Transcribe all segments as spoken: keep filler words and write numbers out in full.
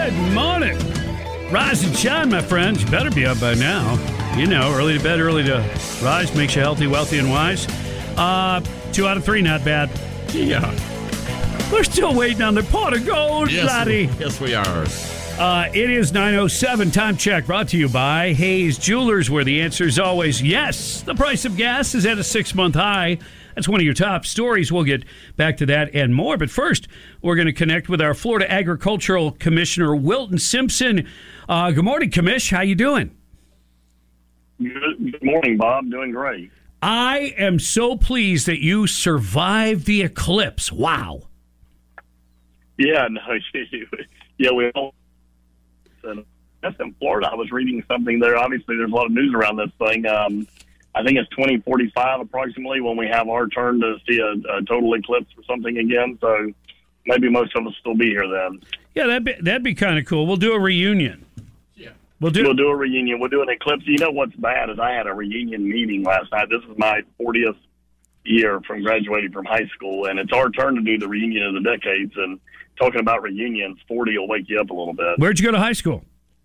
Good morning. Rise and shine, my friends. You better be up by now. You know, early to bed, early to rise makes you healthy, wealthy, and wise. Uh, two out of three, not bad. Yeah. We're still waiting on the pot of gold, Yes, laddie. yes, we are. Uh, it is nine oh seven. Time check brought to you by Hayes Jewelers, where the answer is always yes. The price of gas is at a six-month high. That's one of your top stories. We'll get back to that and more. But first, we're going to connect with our Florida Agricultural Commissioner, Wilton Simpson. Uh, good morning, Commish. How you doing? Good, good morning, Bob. Doing great. I am so pleased that you survived the eclipse. Wow. Yeah, no, yeah, we all. That's in Florida. I was reading something there. Obviously, there's a lot of news around this thing. Um, I think it's twenty forty-five approximately when we have our turn to see a, a total eclipse or something again. So maybe most of us still be here then. Yeah, that'd be, that'd be kind of cool. We'll do a reunion. Yeah. We'll do, we'll do a reunion. We'll do an eclipse. You know what's bad is I had a reunion meeting last night. This is my fortieth year from graduating from high school, and it's our turn to do the reunion of the decades. And talking about reunions, forty will wake you up a little bit. Where'd you go to high school?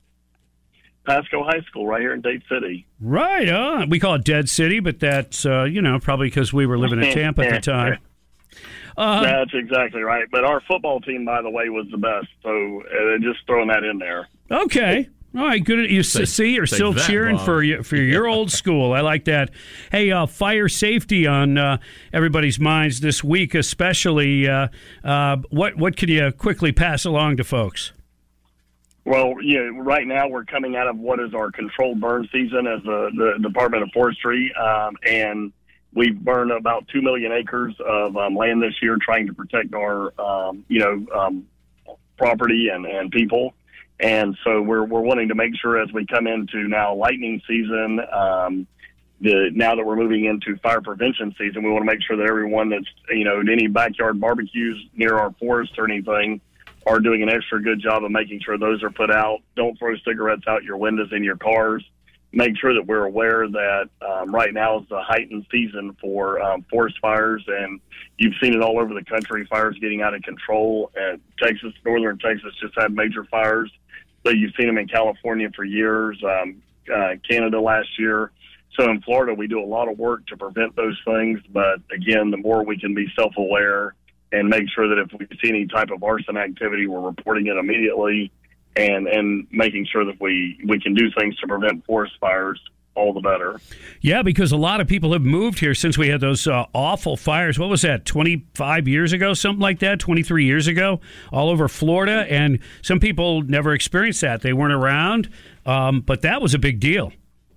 Pasco High School, right here in Dade City. Right on. We call it Dead City, but that's, uh, you know, probably because we were living in Tampa at the time. Uh, that's exactly right. But our football team, by the way, was the best. So uh, just throwing that in there. Okay. All right, good. You Say- see, you're say still that, cheering Bob. for you, for your old school. I like that. Hey, uh, fire safety on uh, everybody's minds this week, especially. Uh, uh, what what can you quickly pass along to folks? Well, yeah, right now we're coming out of what is our controlled burn season as the, the Department of Forestry, um, and we've burned about two million acres of um, land this year trying to protect our, um, you know, um, property and, and people. And so we're we're wanting to make sure as we come into now lightning season, um, the now that we're moving into fire prevention season, we want to make sure that everyone that's, you know, any backyard barbecues near our forest or anything are doing an extra good job of making sure those are put out. Don't throw cigarettes out your windows in your cars. Make sure that we're aware that um, right now is the heightened season for um, forest fires, and you've seen it all over the country, fires getting out of control. And Texas, northern Texas just had major fires. So you've seen them in California for years, um, uh, Canada last year. So in Florida, we do a lot of work to prevent those things. But again, the more we can be self-aware and make sure that if we see any type of arson activity, we're reporting it immediately and, and making sure that we, we can do things to prevent forest fires, all the better. Yeah, because a lot of people have moved here since we had those uh, awful fires. What was that, twenty-five years ago, something like that, twenty-three years ago, all over Florida? And some people never experienced that. They weren't around, um, but that was a big deal.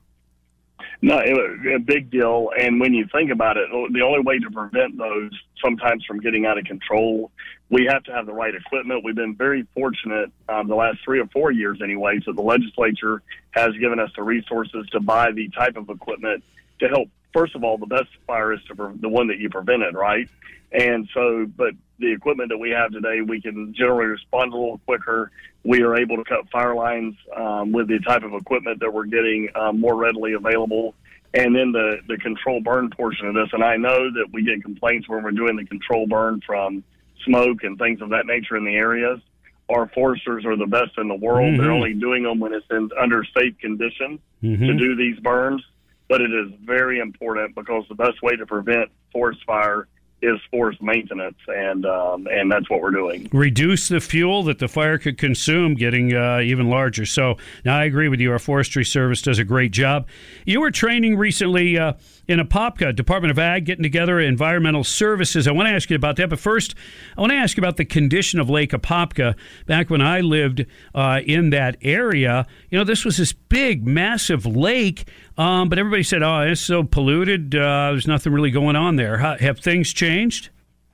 No, it was a big deal. And when you think about it, the only way to prevent those sometimes from getting out of control, we have to have the right equipment. We've been very fortunate um, the last three or four years anyway. So the legislature has given us the resources to buy the type of equipment to help. First of all, the best fire is to pre- the one that you prevented, right? And so, but the equipment that we have today, we can generally respond a little quicker. We are able to cut fire lines um, with the type of equipment that we're getting um, more readily available. And then the, the control burn portion of this, and I know that we get complaints when we're doing the control burn from smoke and things of that nature in the areas. Our foresters are the best in the world. Mm-hmm. They're only doing them when it's in under safe conditions mm-hmm. to do these burns. But it is very important because the best way to prevent forest fire is forest maintenance, and um, and that's what we're doing. Reduce the fuel that the fire could consume, getting uh, even larger. So now I agree with you. Our Forestry Service does a great job. You were training recently uh, in Apopka, Department of Ag, getting together environmental services. I want to ask you about that, but first I want to ask you about the condition of Lake Apopka. Back when I lived uh, in that area, you know, this was this big, massive lake, um, but everybody said, oh, it's so polluted, uh, there's nothing really going on there. How, have things changed?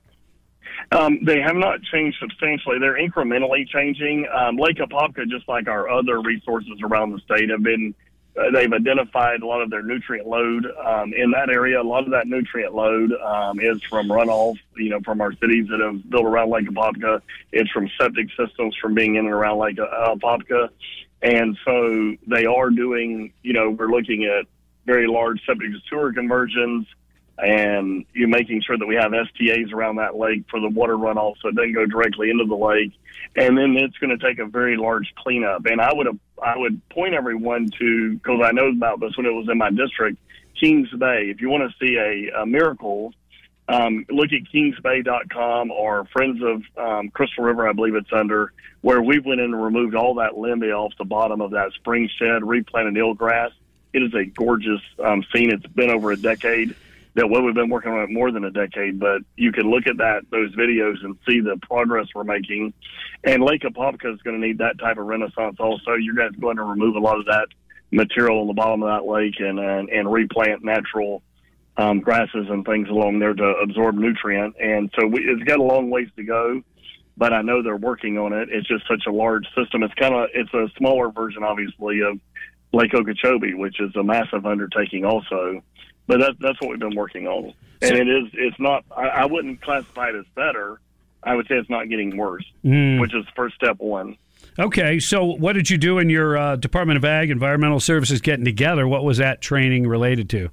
Um, they have not changed substantially. They're incrementally changing. Um, Lake Apopka, just like our other resources around the state, have been uh, they've identified a lot of their nutrient load um, in that area. A lot of that nutrient load um, is from runoff, you know, from our cities that have built around Lake Apopka. It's from septic systems from being in and around Lake Apopka. And so they are doing, you know, we're looking at very large septic to sewer conversions. and you're making sure that we have S T As around that lake for the water runoff so it doesn't go directly into the lake. And then it's going to take a very large cleanup. And I would I would point everyone to, because I know about this when it was in my district, Kings Bay. If you want to see a, a miracle, um, look at kings bay dot com or Friends of um, Crystal River, I believe it's under, where we went in and removed all that limbia off the bottom of that spring shed, replanted eelgrass. It is a gorgeous um, scene. It's been over a decade. That what we've been working on it more than a decade, but you can look at that those videos and see the progress we're making. And Lake Apopka is going to need that type of renaissance also. You're guys going to remove a lot of that material on the bottom of that lake and and, and replant natural um, grasses and things along there to absorb nutrient. And so we, it's got a long ways to go, but I know they're working on it. It's just such a large system. It's kind of it's a smaller version, obviously, of Lake Okeechobee, which is a massive undertaking also. But that, that's what we've been working on. And it is, it's not, I, I wouldn't classify it as better. I would say it's not getting worse, mm. which is first step one. Okay. So what did you do in your uh, Department of Ag, Environmental Services getting together? What was that training related to?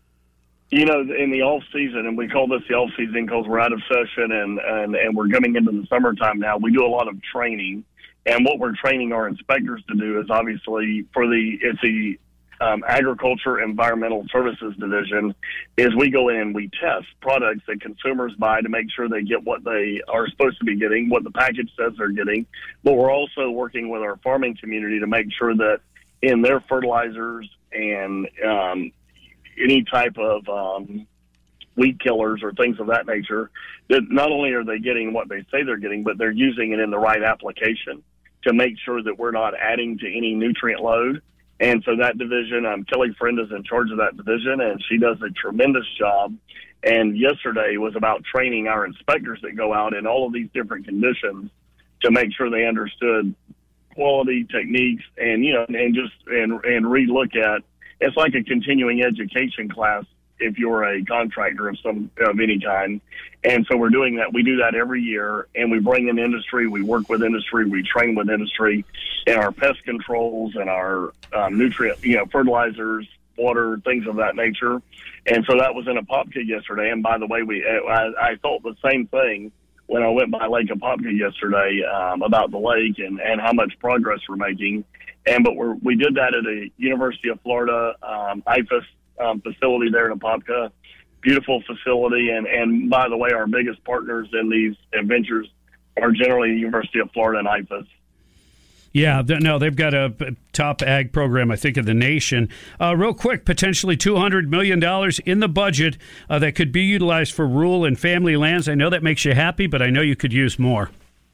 You know, in the off season, and we call this the off season because we're out of session and, and, and we're coming into the summertime now, we do a lot of training. And what we're training our inspectors to do is obviously for the, it's the, Um, Agriculture Environmental Services Division, is we go in and we test products that consumers buy to make sure they get what they are supposed to be getting, what the package says they're getting. But we're also working with our farming community to make sure that in their fertilizers and um, any type of um, weed killers or things of that nature, that not only are they getting what they say they're getting, but they're using it in the right application to make sure that we're not adding to any nutrient load. And so that division, um, Kelly Friend is in charge of that division, and she does a tremendous job. And yesterday was about training our inspectors that go out in all of these different conditions to make sure they understood quality techniques and, you know, and just and, and relook at. It's like a continuing education class if you're a contractor of some of any kind. And so we're doing that. We do that every year, and we bring in industry. We work with industry. We train with industry in our pest controls and our um, nutrient, you know, fertilizers, water, things of that nature. And so that was in Apopka yesterday. And by the way, we I, I thought the same thing when I went by Lake Apopka yesterday um, about the lake and, and how much progress we're making. And but we're, we did that at a University of Florida um, I F A S Um, facility there in Apopka. Beautiful facility, and and by the way, our biggest partners in these adventures are generally the University of Florida and I F A S. Yeah, no, they've got a top ag program, I think, in the nation. Uh, real quick, potentially two hundred million dollars in the budget uh, that could be utilized for rural and family lands. I know that makes you happy, but I know you could use more.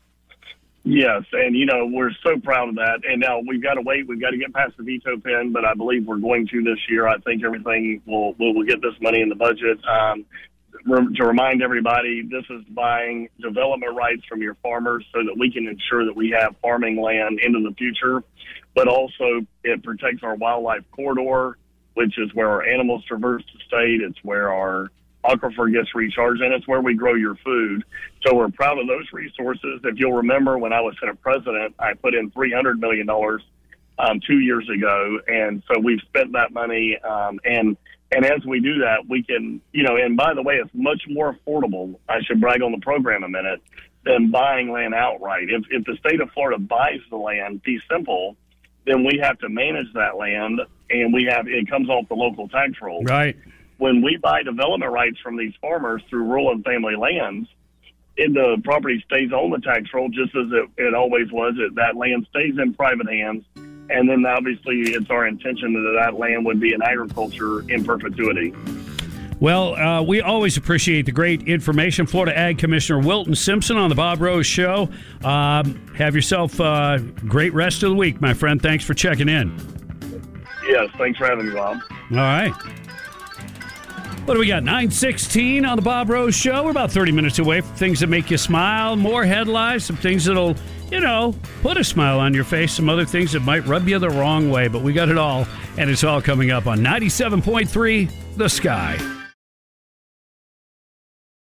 Yes, and, you know, we're so proud of that. And now we've got to wait. We've got to get past the veto pen, but I believe we're going to this year. I think everything will will we'll get this money in the budget. Um, to remind everybody, this is buying development rights from your farmers so that we can ensure that we have farming land into the future. But also it protects our wildlife corridor, which is where our animals traverse the state. It's where our aquifer gets recharged, and it's where we grow your food. So we're proud of those resources. If you'll remember, when I was Senate President, I put in three hundred million dollars um, two years ago, and so we've spent that money. Um, and and as we do that, we can, you know, and by the way, it's much more affordable. I should brag on the program a minute than buying land outright. If if the state of Florida buys the land, fee simple, then we have to manage that land, and we have it comes off the local tax roll. Right. When we buy development rights from these farmers through rural and family lands, it, the property stays on the tax roll just as it, it always was. It, that land stays in private hands, and then obviously it's our intention that that land would be in agriculture in perpetuity. Well, uh, we always appreciate the great information. Florida Ag Commissioner Wilton Simpson on the Bob Rose Show. Um, have yourself a great rest of the week, my friend. Thanks for checking in. Yes, thanks for having me, Bob. All right. What do we got? nine sixteen on the Bob Rose Show. We're about thirty minutes away from things that make you smile, more headlines, some things that'll, you know, put a smile on your face, some other things that might rub you the wrong way. But we got it all, and it's all coming up on ninety-seven point three The Sky.